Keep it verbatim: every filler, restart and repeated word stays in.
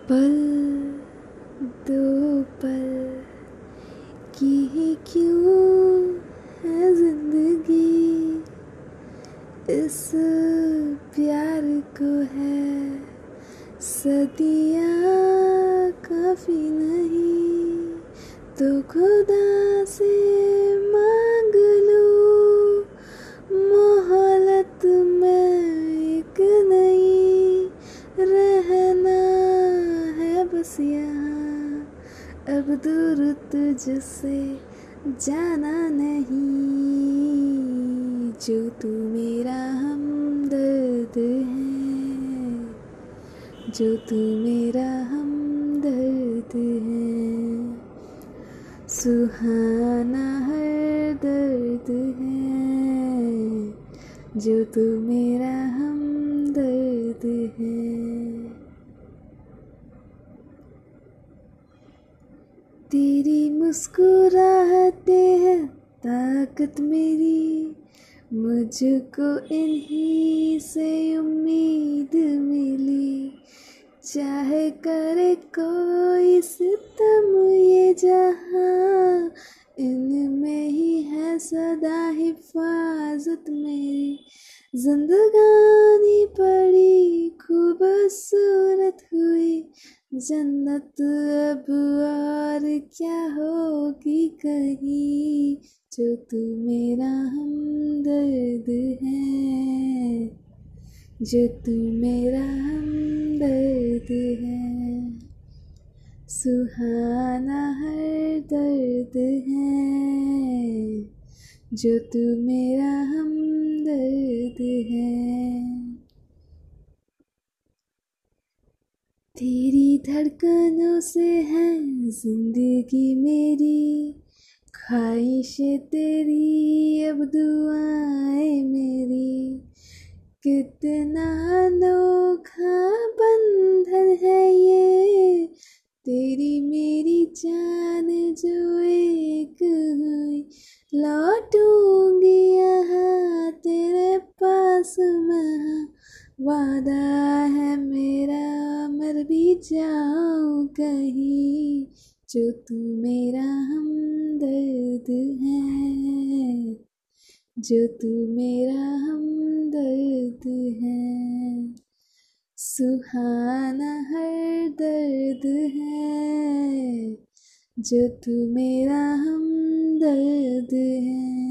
पल दो पल की ही क्यों है जिंदगी, इस प्यार को है सदियाँ काफ़ी नहीं, तो खुदा से मांग लूँ मोहलत में एक नई, रहना है बस यहाँ अब दूर तुझसे जाना नहीं, जो तू मेरा हमदर्द है, जो तू मेरा हमदर्द है, सुहाना हर दर्द है, जो तू मेरा हमदर्द है। तेरी मुस्कुराहटें है ताकत मेरी, मुझको इन्हीं से उम्मीद मिली, चाहे करे कोई सितम ये जहां, इनमें ही है सदा हिफाजत मेरी, जिंदगानी पड़ी खूबसूरत हुई जन्नत अब और क्या होगी कहीं, जो तू मेरा हमदर्द है, जो तू मेरा हमदर्द है, सुहाना हर दर्द है, जो तू मेरा हमदर्द है। तेरी धड़कनों से है जिंदगी मेरी, ख्वाहिशें तेरी अब दुआएं मेरी, कितना अनोखा बंधन है ये, तेरी मेरी जान जो एक हुई, लौटूंगी यहाँ तेरे पास मैं, वादा है मेरा मर भी जाऊं कहीं, जो तू मेरा हमदर्द है, जो तू मेरा हमदर्द है, सुहाना हर दर्द है, जो तू मेरा हमदर्द है।